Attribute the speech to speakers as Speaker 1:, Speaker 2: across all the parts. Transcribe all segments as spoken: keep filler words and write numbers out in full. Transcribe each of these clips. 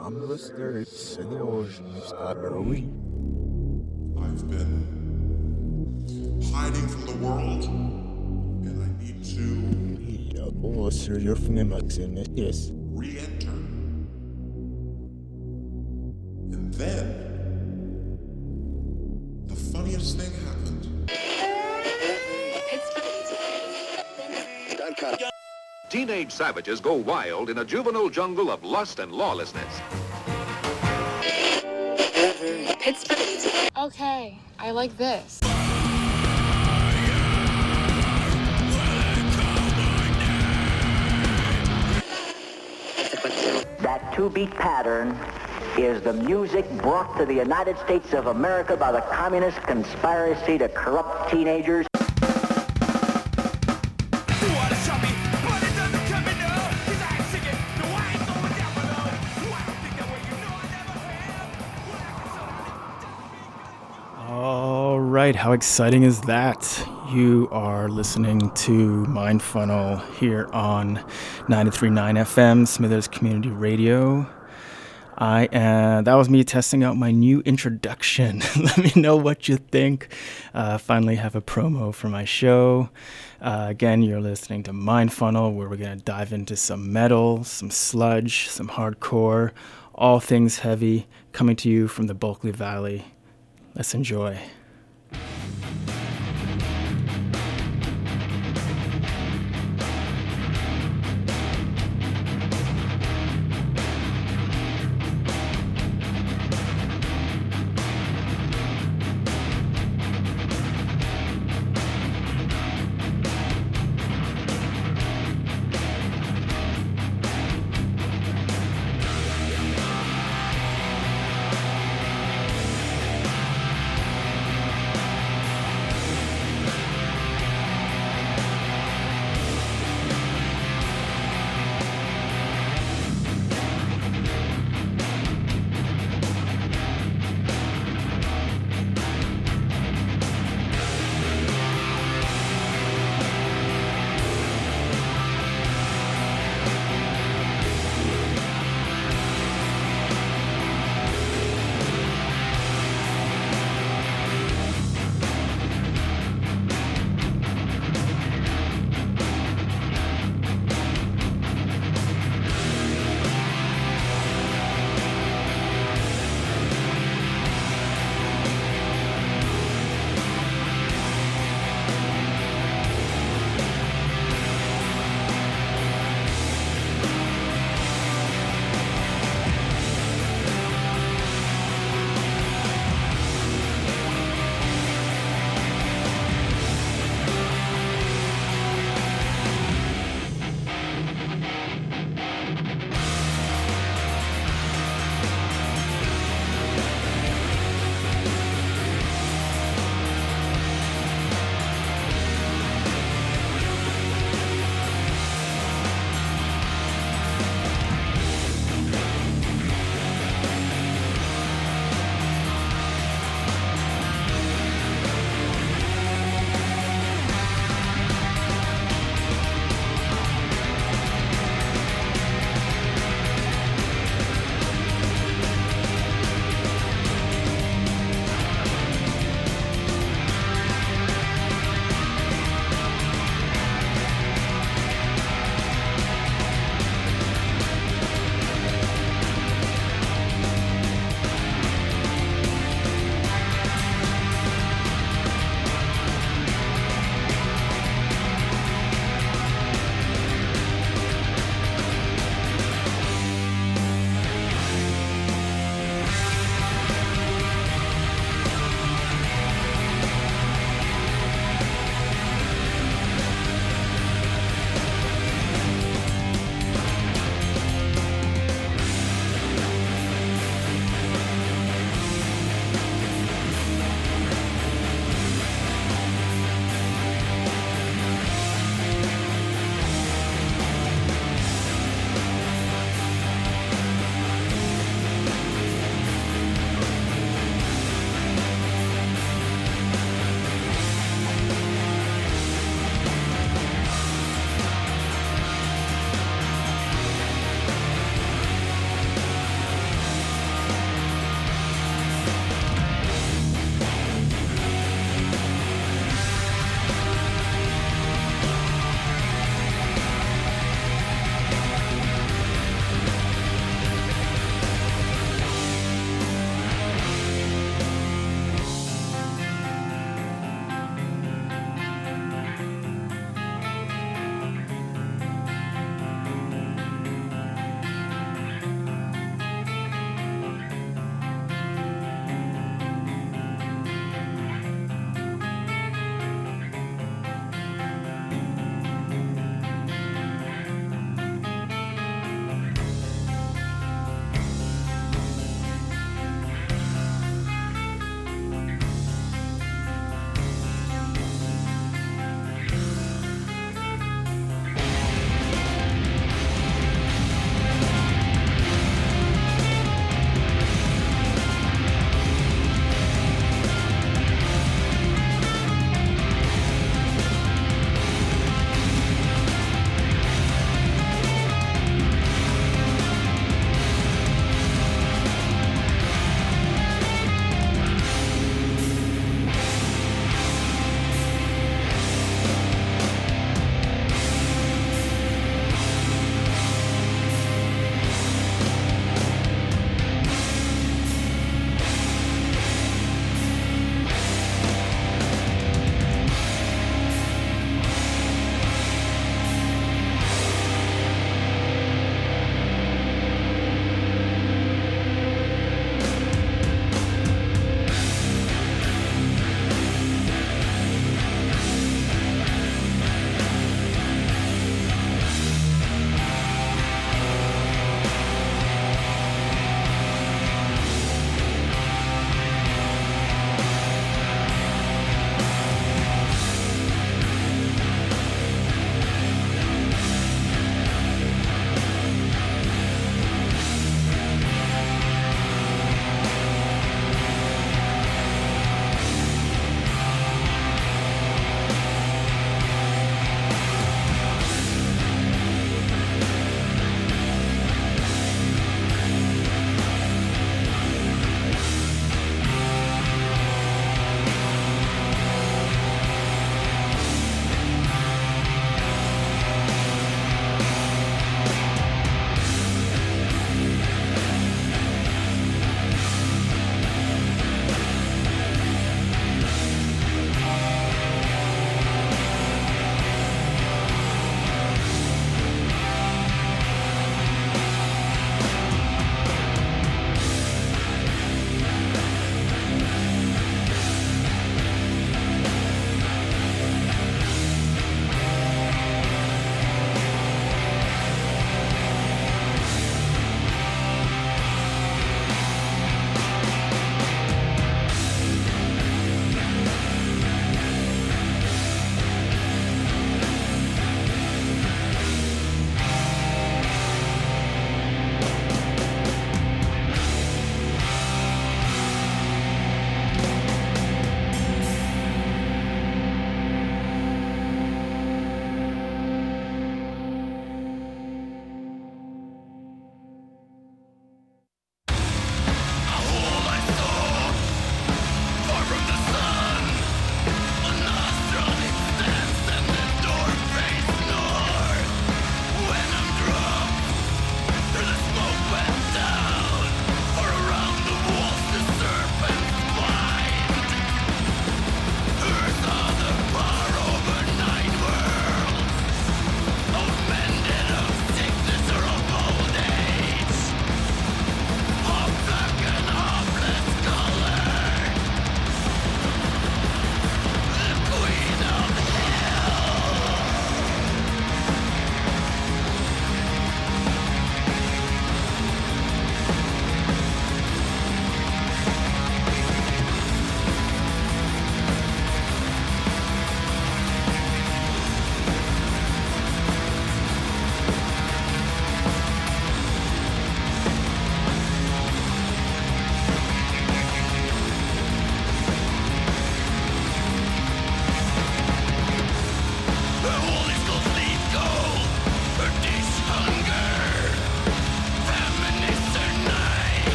Speaker 1: harmless lyrics in the oceans are early.
Speaker 2: I've been hiding from the world, and I need to
Speaker 1: Ja, bossar gör för mig Maxine, yes.
Speaker 2: re-enter. And then, the funniest thing happened.
Speaker 3: Teenage savages go wild in a juvenile jungle of lust and lawlessness.
Speaker 4: Okay, I like this.
Speaker 5: That two-beat pattern is the music brought to the United States of America by the communist conspiracy to corrupt teenagers.
Speaker 6: All right, how exciting is that? You are listening to Mind Funnel here on ninety-three point nine F M, Smithers Community Radio. I uh, that was me testing out my new introduction. Let me know what you think. Uh, finally have a promo for my show. Uh, again, you're listening to Mind Funnel, where we're going to dive into some metal, some sludge, some hardcore, all things heavy, coming to you from the Bulkley Valley. Let's enjoy.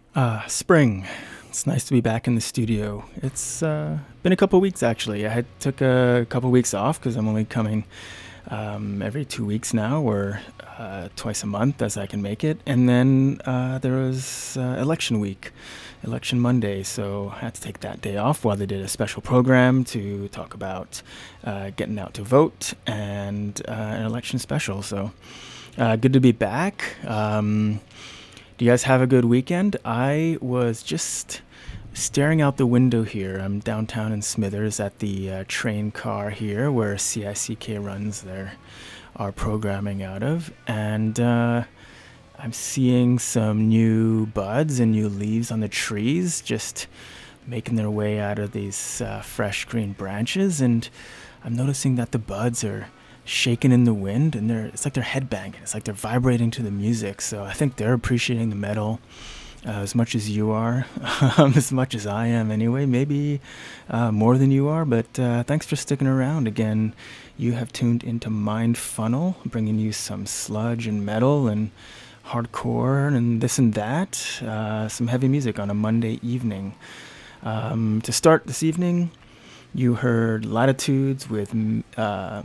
Speaker 6: Uh, spring. It's nice to be back in the studio. It's uh, been a couple weeks, actually. I had took a couple weeks off because I'm only coming um, every two weeks now, or uh, twice a month as I can make it. And then uh, there was uh, election week, election Monday, so I had to take that day off while they did a special program to talk about uh, getting out to vote and uh, an election special. So uh, good to be back. Um, Do you guys have a good weekend? I was just staring out the window here. I'm downtown in Smithers at the uh, train car here where C I C K runs their our programming out of. And uh, I'm seeing some new buds and new leaves on the trees just making their way out of these uh, fresh green branches. And I'm noticing that the buds are shaking in the wind, and they're it's like they're headbanging. It's like they're vibrating to the music. So I think they're appreciating the metal uh, as much as you are, um, as much as I am anyway, maybe uh, more than you are. But uh, thanks for sticking around. Again, you have tuned into Mind Funnel, bringing you some sludge and metal and hardcore and this and that, uh, some heavy music on a Monday evening. Um, to start this evening, you heard Latitudes with uh,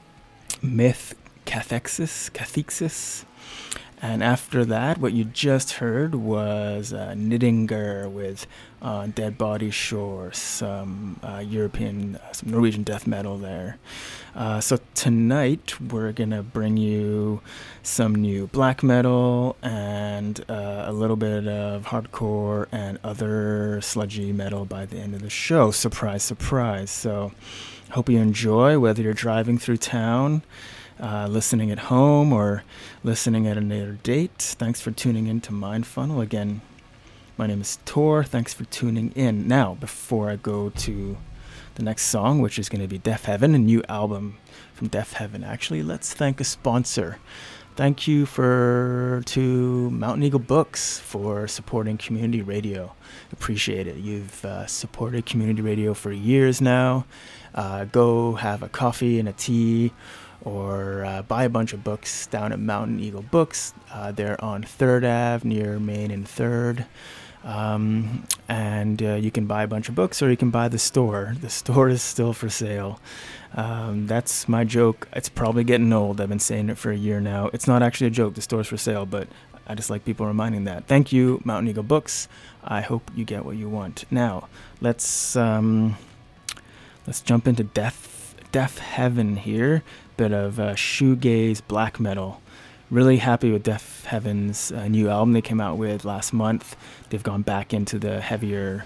Speaker 6: Myth Cathexis, Cathexis. And after that, what you just heard was uh, Niddinger with uh, Dead Body Shore, some uh, European, uh, some Norwegian death metal there. Uh, so tonight, we're going to bring you some new black metal and uh, a little bit of hardcore and other sludgy metal by the end of the show. Surprise, surprise. So hope you enjoy, whether you're driving through town, Uh, listening at home, or listening at another date. Thanks for tuning in to Mind Funnel. Again, my name is Tor. Thanks for tuning in. Now, before I go to the next song, which is going to be Deaf Heaven, a new album from Deaf Heaven, actually, let's thank a sponsor. Thank you for to Mountain Eagle Books for supporting community radio. Appreciate it. You've uh, supported community radio for years now. Uh, go have a coffee and a tea, or uh, buy a bunch of books down at Mountain Eagle Books. Uh, they're on third Avenue near Main and third. Um, and uh, you can buy a bunch of books, or you can buy the store. The store is still for sale. Um, that's my joke. It's probably getting old. I've been saying it for a year now. It's not actually a joke. The store's for sale, but I just like people reminding that. Thank you, Mountain Eagle Books. I hope you get what you want. Now, let's um, let's jump into Death, Deaf Heaven here. Bit of uh, shoegaze black metal. Really happy with Deaf Heaven's uh, new album they came out with last month. They've gone back into the heavier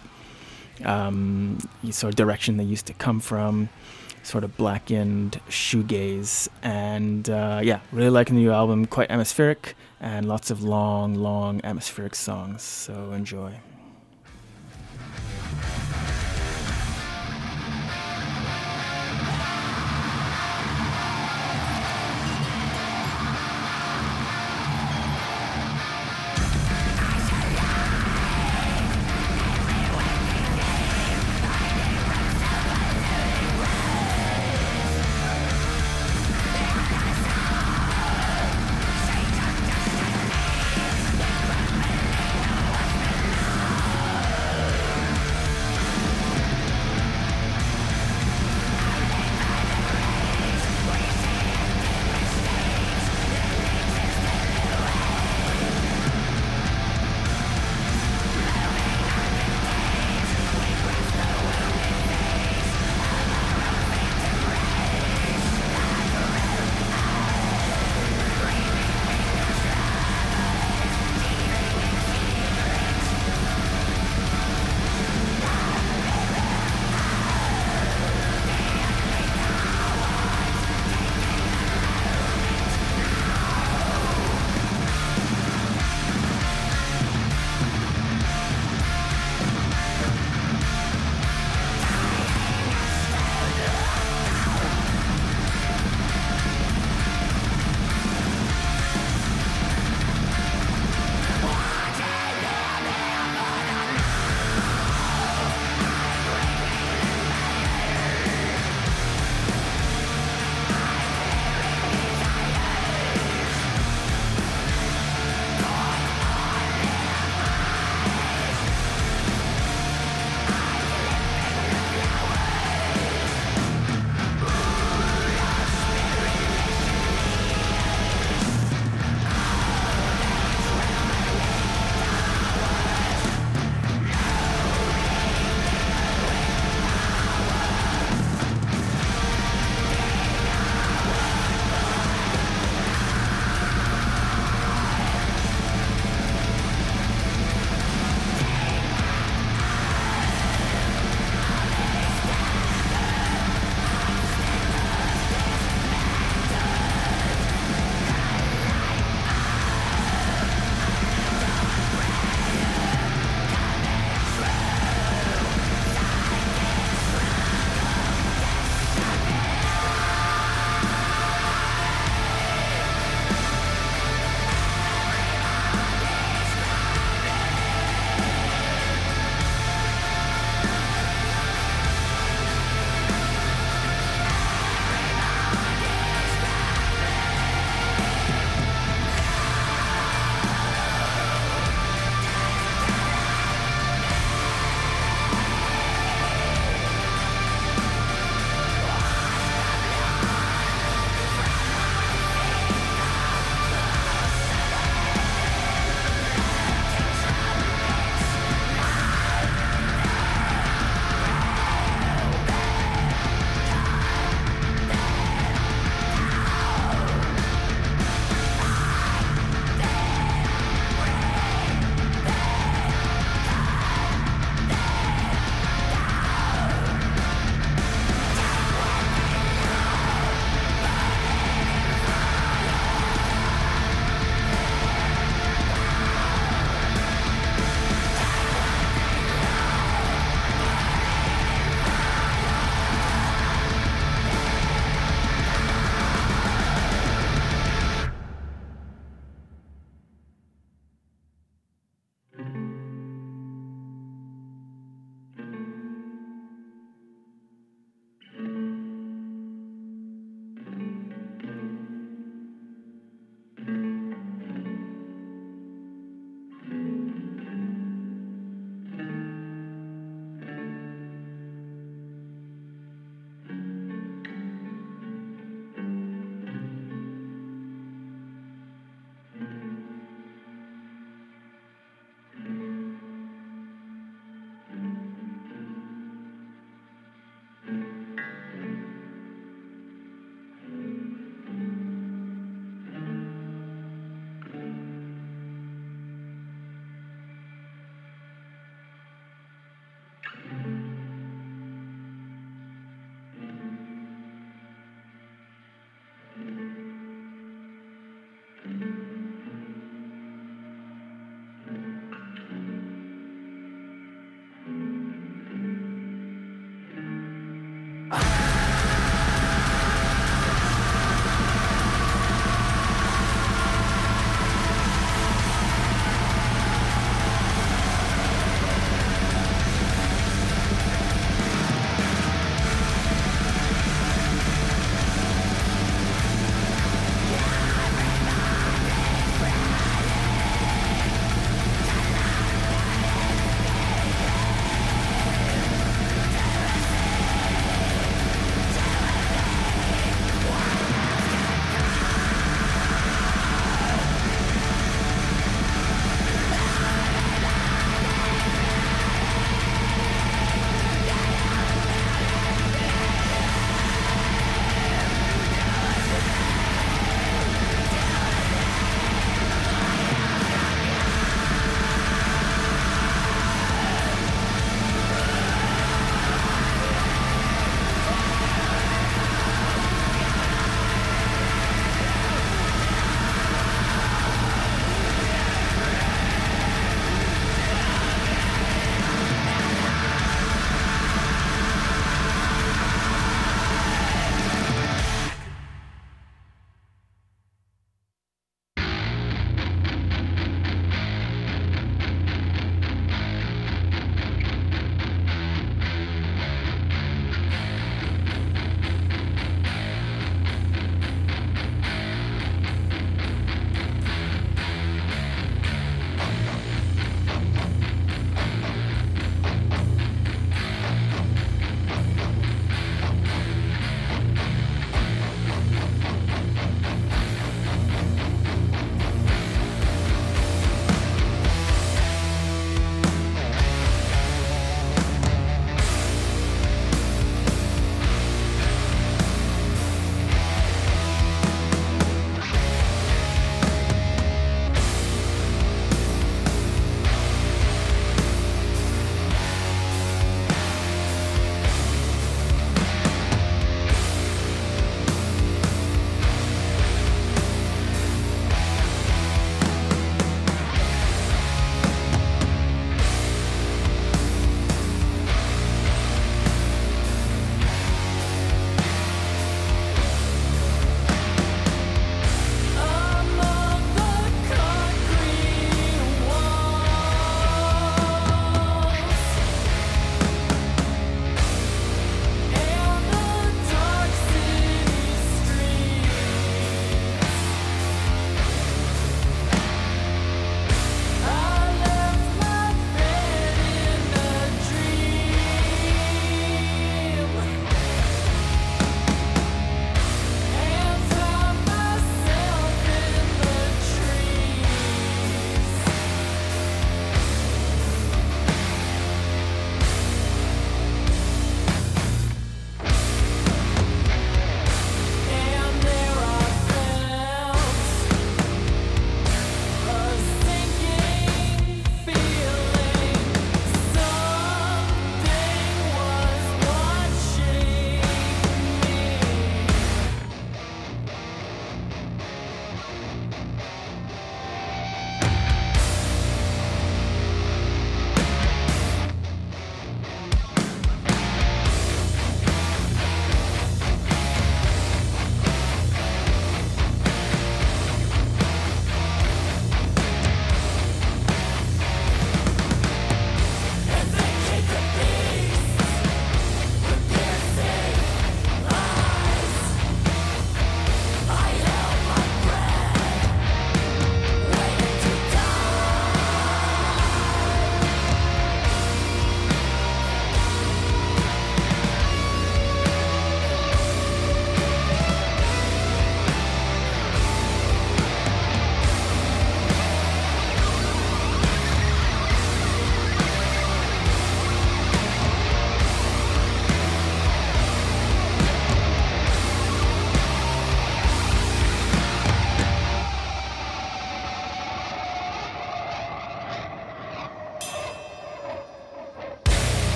Speaker 6: um, sort of direction they used to come from, sort of blackened shoegaze. And uh, yeah, really liking the new album. Quite atmospheric and lots of long, long atmospheric songs. So enjoy.
Speaker 7: Thank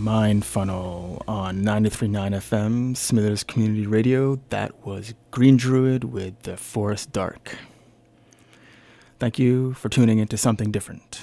Speaker 6: Mind Funnel on ninety-three point nine F M, Smithers Community Radio. That was Green Druid with The Forest Dark. Thank you for tuning into something different.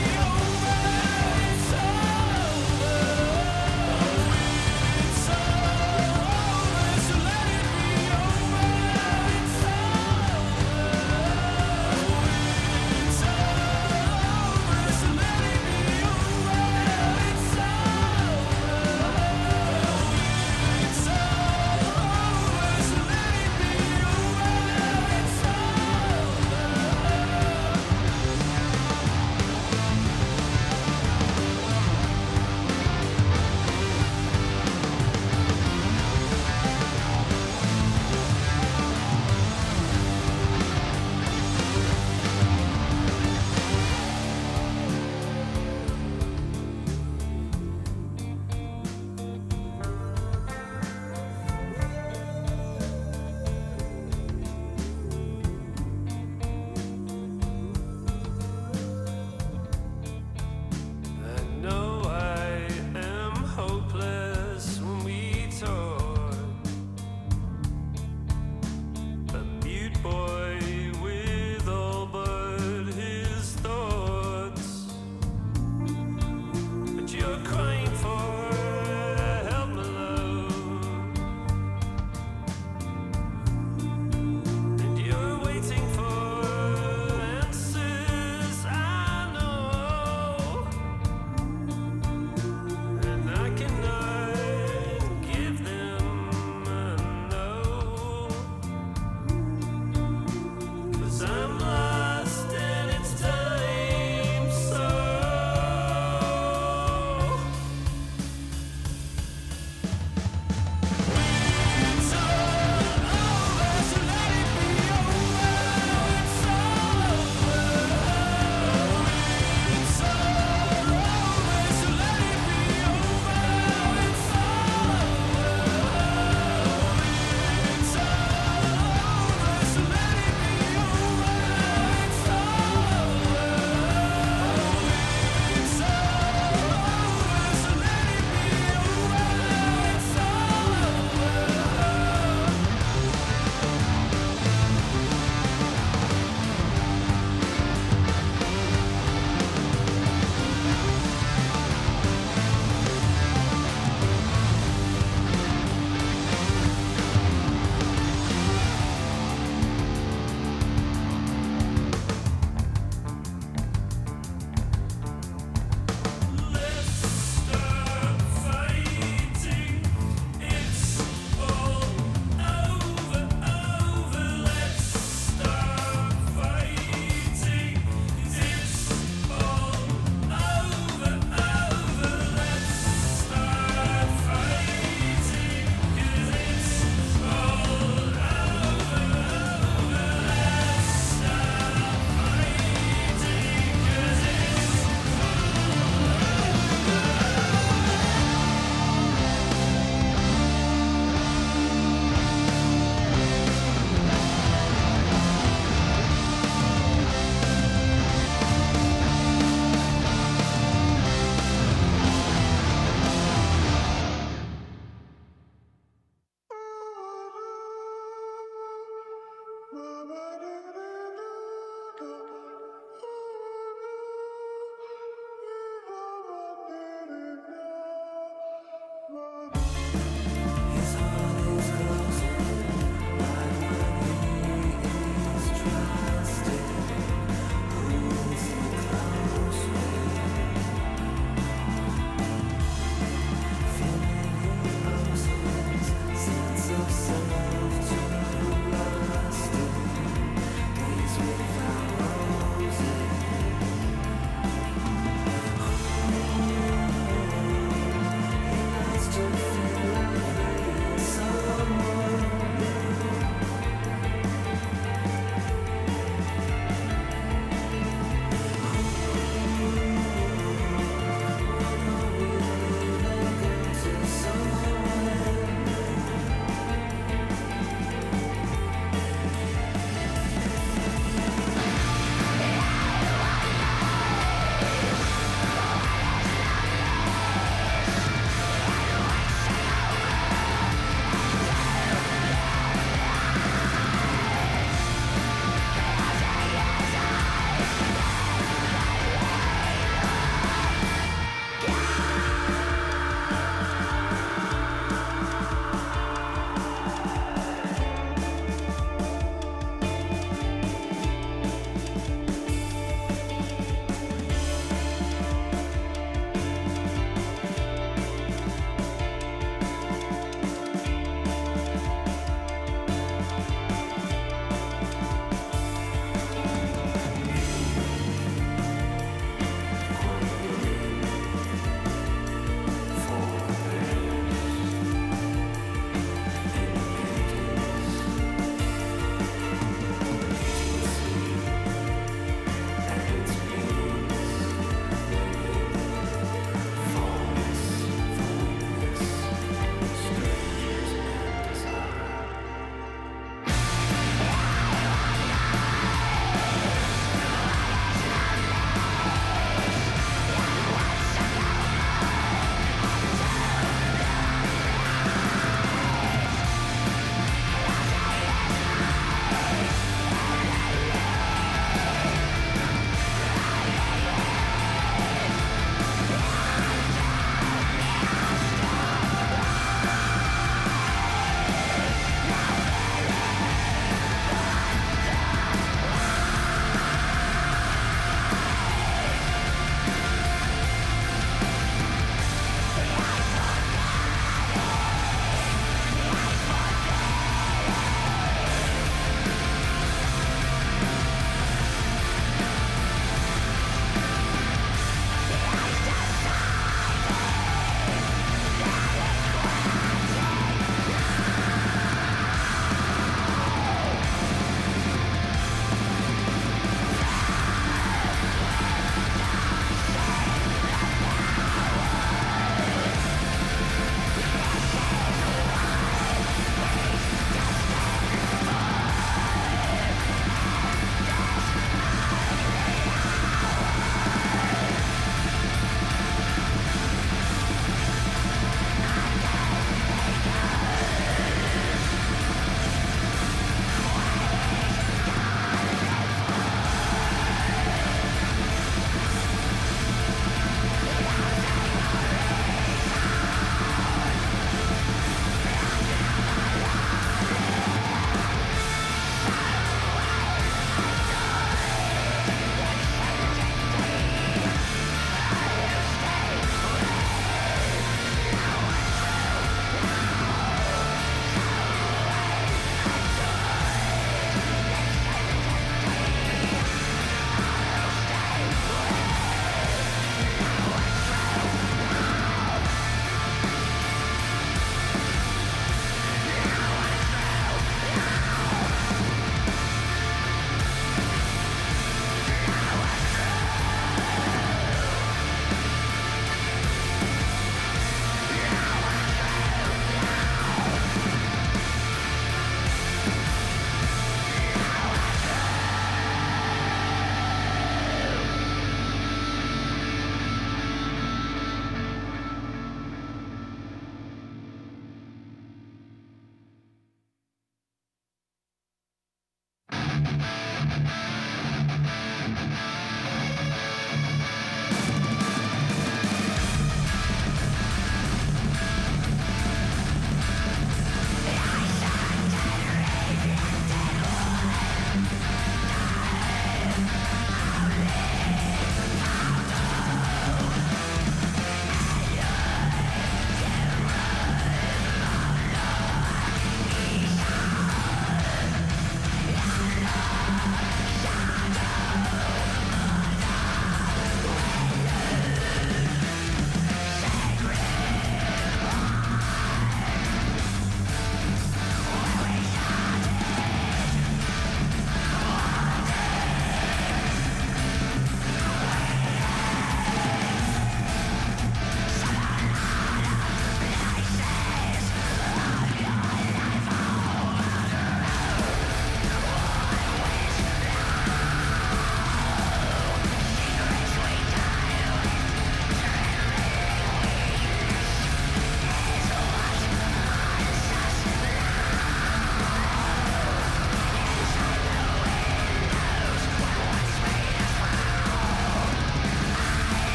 Speaker 7: So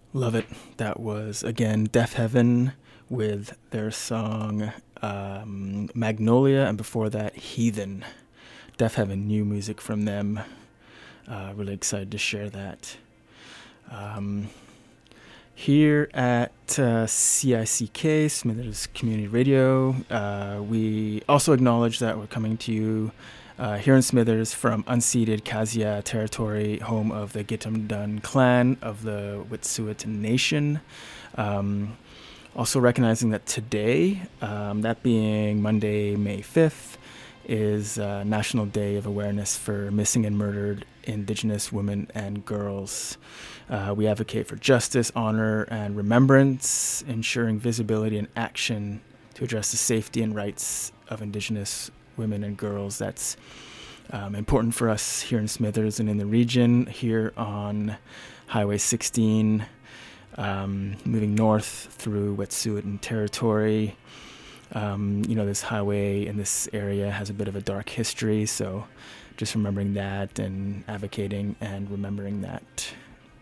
Speaker 6: Love it. That was, again, Deafheaven with their song um, Magnolia, and before that, Heathen. Deafheaven, new music from them. Uh, really excited to share that. Um, here at uh, C I C K, Smithers Community Radio, uh, we also acknowledge that we're coming to you Uh, here in Smithers from unceded Kazia territory, home of the Gitumdun clan of the Wet'suwet'en Nation. Um, also recognizing that today, um, that being Monday, May fifth, is uh, National Day of Awareness for Missing and Murdered Indigenous Women and Girls. Uh, we advocate for justice, honor, and remembrance, ensuring visibility and action to address the safety and rights of Indigenous women and girls. That's um, important for us here in Smithers and in the region, here on Highway sixteen, um, moving north through Wet'suwet'en territory. Um, you know, this highway in this area has a bit of a dark history, so just remembering that and advocating and remembering that.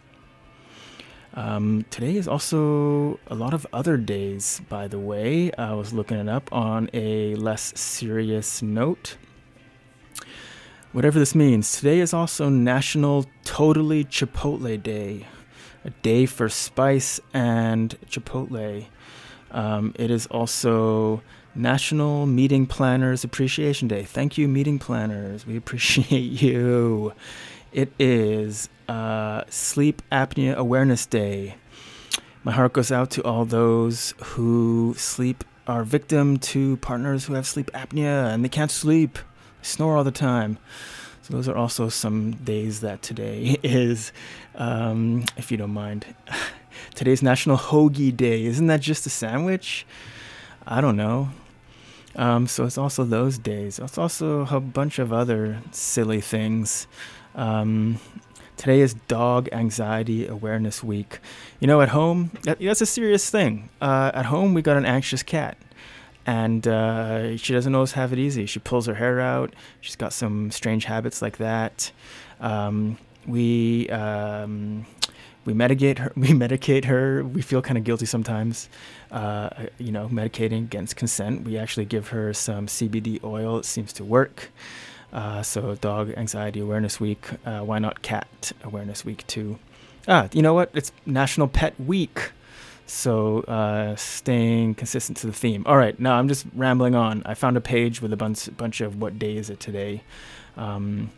Speaker 6: Um, today is also a lot of other days, by the way. I was looking it up on a less serious note. Whatever this means, today is also National Totally Chipotle Day, a day for spice and Chipotle. Um, it is also National Meeting Planners Appreciation Day. Thank you, meeting planners. We appreciate you. It is uh, Sleep Apnea Awareness Day. My heart goes out to all those who sleep, are victim to partners who have sleep apnea and they can't sleep. They snore all the time. So those are also some days that today is, um, if you don't mind. Today's National Hoagie Day. Isn't that just a sandwich? I don't know. Um, so it's also those days. It's also a bunch of other silly things. Um, today is Dog Anxiety Awareness Week. You know, at home, that, that's a serious thing. Uh, at home, we got an anxious cat, and uh, she doesn't always have it easy. She pulls her hair out. She's got some strange habits like that. Um, we um, we medicate her. We medicate her. We feel kind of guilty sometimes. Uh, you know, medicating against consent. We actually give her some C B D oil. It seems to work. Uh, so Dog Anxiety Awareness Week. Uh, why not Cat Awareness Week too? Ah, you know what? It's National Pet Week. So uh, staying consistent to the theme. All right, now I'm just rambling on. I found a page with a bunch, bunch of what day is it today. Um,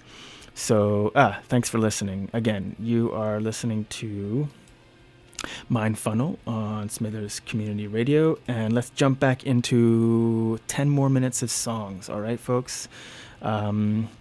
Speaker 6: so ah, thanks for listening. Again, you are listening to Mind Funnel on Smithers Community Radio. And let's jump back into ten more minutes of songs. All right, folks? Um,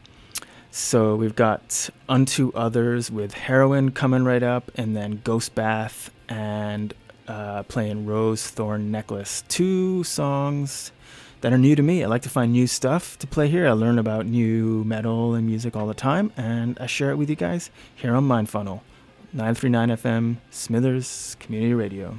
Speaker 6: so we've got Unto Others with Heroin coming right up, and then Ghost Bath and uh, playing Rose Thorn Necklace. Two songs that are new to me. I like to find new stuff to play here. I learn about new metal and music all the time, and I share it with you guys here on Mind Funnel, nine three nine F M, Smithers Community Radio.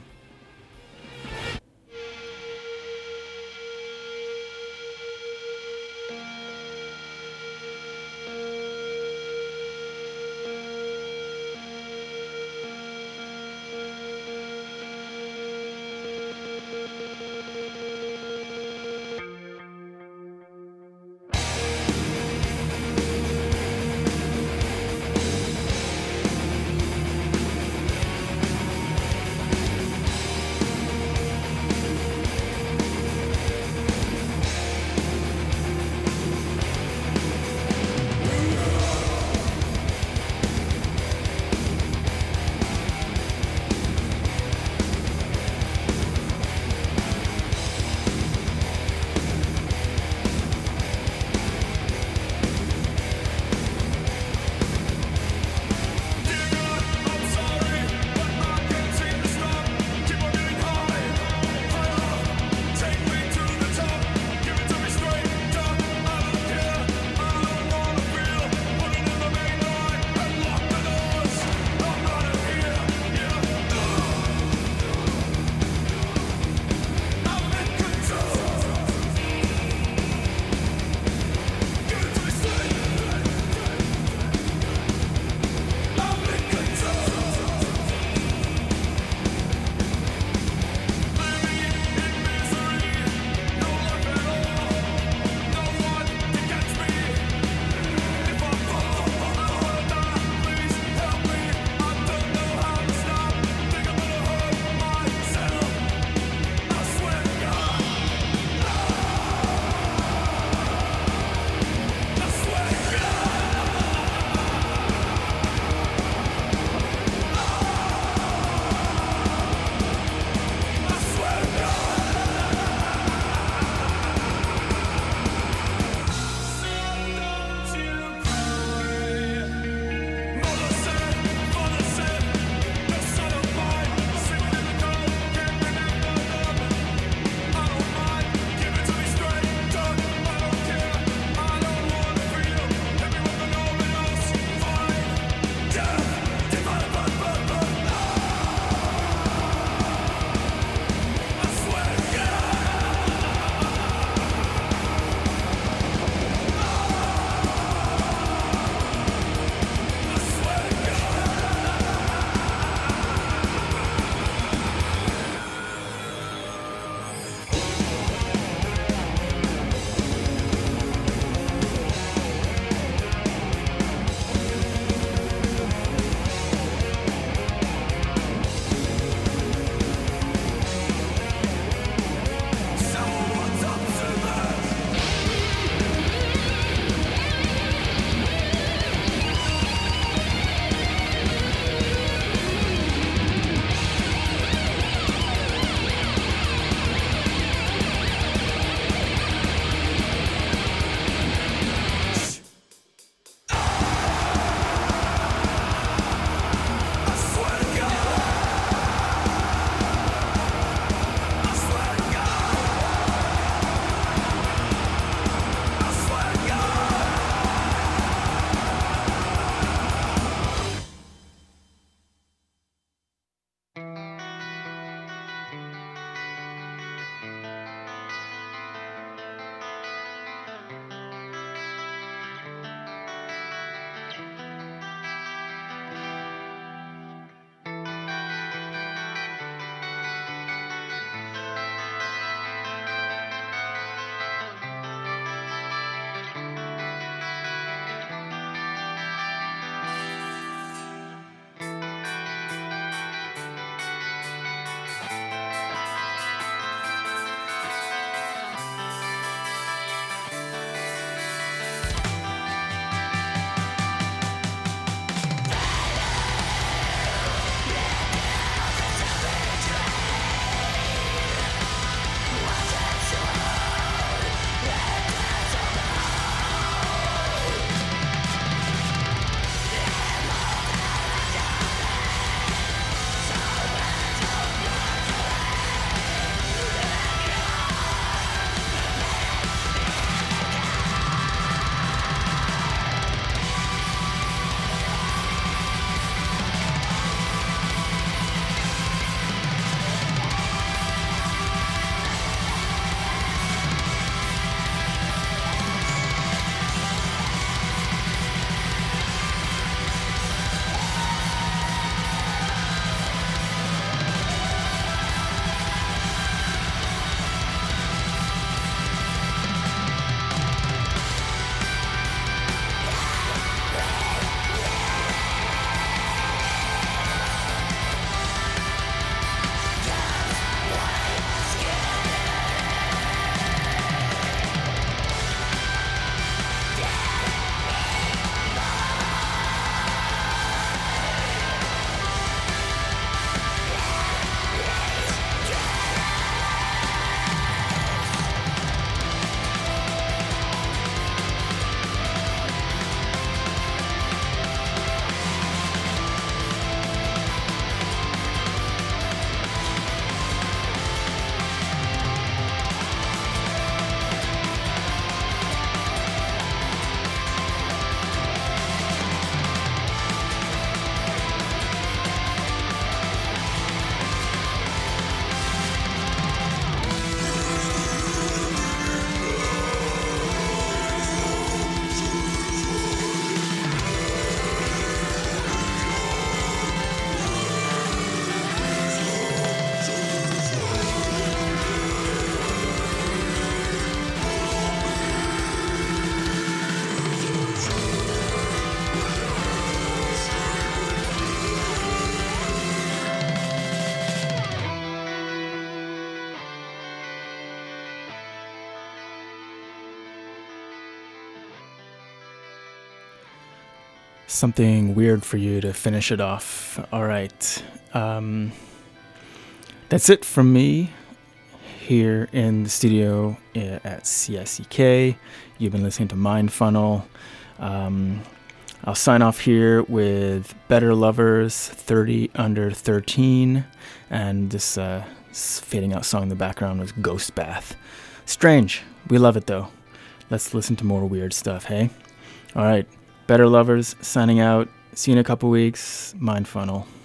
Speaker 6: something weird for you to finish it off. All right. Um, that's it from me here in the studio at C S E K. You've been listening to Mind Funnel. Um, I'll sign off here with Better Lovers, thirty under thirteen. And this, uh, this fading out song in the background was Ghost Bath. Strange. We love it, though. Let's listen to more weird stuff, hey? All right. Better Lovers signing out. See you in a couple weeks. Mind Funnel.